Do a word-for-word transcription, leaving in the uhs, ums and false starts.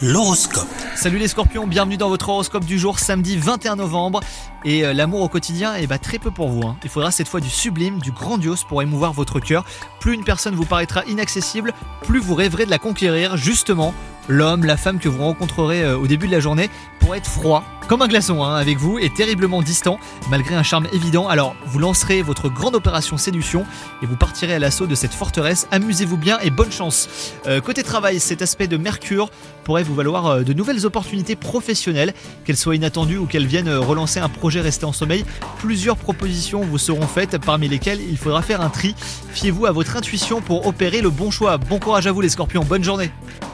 L'horoscope. Salut les scorpions, bienvenue dans votre horoscope du jour, samedi vingt et un novembre. Et euh, l'amour au quotidien, eh bah, très peu pour vous. Hein. Il faudra cette fois du sublime, du grandiose pour émouvoir votre cœur. Plus une personne vous paraîtra inaccessible, plus vous rêverez de la conquérir. Justement, l'homme, la femme que vous rencontrerez euh, au début de la journée pourrait être froid, comme un glaçon hein, avec vous, et terriblement distant, malgré un charme évident. Alors, vous lancerez votre grande opération séduction et vous partirez à l'assaut de cette forteresse. Amusez-vous bien et bonne chance. Euh, côté travail, cet aspect de Mercure pourrait vous valoir euh, de nouvelles opportunités professionnelles, qu'elles soient inattendues ou qu'elles viennent euh, relancer un projet resté en sommeil. Plusieurs propositions vous seront faites, parmi lesquelles il faudra faire un tri. Fiez-vous à votre intuition pour opérer le bon choix. Bon courage à vous les scorpions, bonne journée.